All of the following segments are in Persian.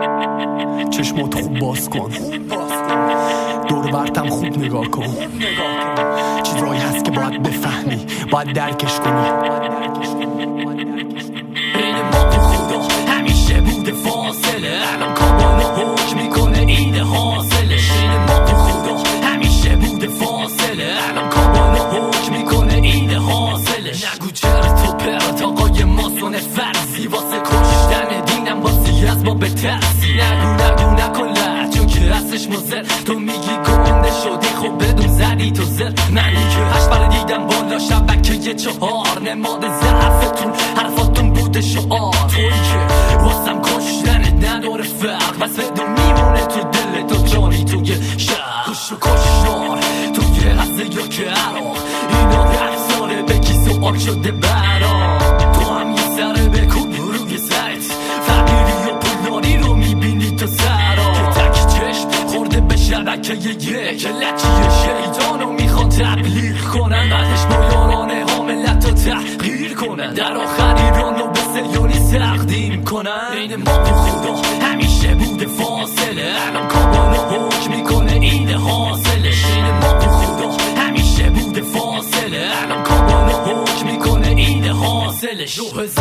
چشمات خوب باز کن، دور برتم خوب نگاه کن. چیزایی هست که باید بفهمی، باید درکش کنی. بین ما و خدا همیشه بوده فاصله، الان کابانو حکم میکنه ایده حاصلش. بین ما و خدا همیشه بوده فاصله، الان کابانو حکم میکنه ایده حاصلش. نگو چرت و پرت آقای ماسون فرضی، واسه کشتن دینم باسی از ما به ترسی. نگو نکن لح چون که هستش مزر، تو میگی گنده شدی خب بدون زدی تو زر. منی که 8 بار دیدم بالا شبکه 4، نماد ضعفتون حرفاتون بوده شعار. تویی که واسم کشتنت نداره فرق، بس بدون میمونه تو دل تو جانی توی شهر. کش و کشتار توی غزه یا که عراق، اینا رفتاره به کی سوال شده برا. تو هم یه سره بکن روی سرت، فقیری و پولداری رو میبینی تو سرا. که تک چشم خورده به شبکه یک لچی شیطانو میخوان تبلیغ کنن، بعدش با یارانه ها ملت رو تحقیر کنن، در آخر ایران رو به سیونی تقدیم کنن. بین ما و خدا همیشه بوده فاصله، الان کابانو حکم میکنه ایده حاصلش. بین ما و خدا همیشه بوده فاصله، الان کابانو حکم میکنه ایده حاصلش.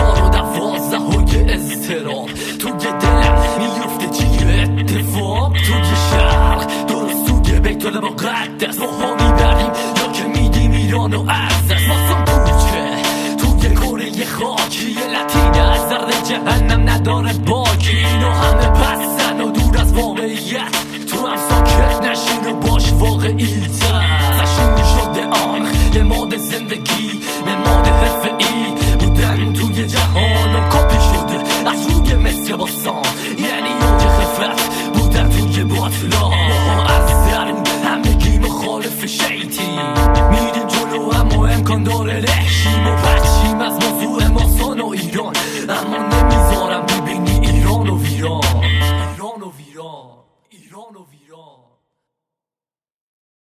2012 های اضطراب توی دلم میفته چیه اتفاق. توی شرق درست توی بیت المقدس ماها میبریم یا که میدیم ایرانو ارزش. واسم کوچه توی کره خاکی لطینه از زرد جهنم نداره باکی. اینو همه پسن و دور از واقعیت، تو هم ساکت نشین و باش واقعی تر. نشون شده آن نماد زندگی، نماد حرفه‌ای بودن توی جهان و کپی شده از روی مصر باستان. یعنی یاد خفت بودن توی باطلا، از درون همگی مخالف شیطی. میریم جلو اما امکان داره لحشیم و پچیم از موضوع ماسان و ایران، اما نمیذارم ببینی ایران و ویران. ایران و ویران، ایران و ویران.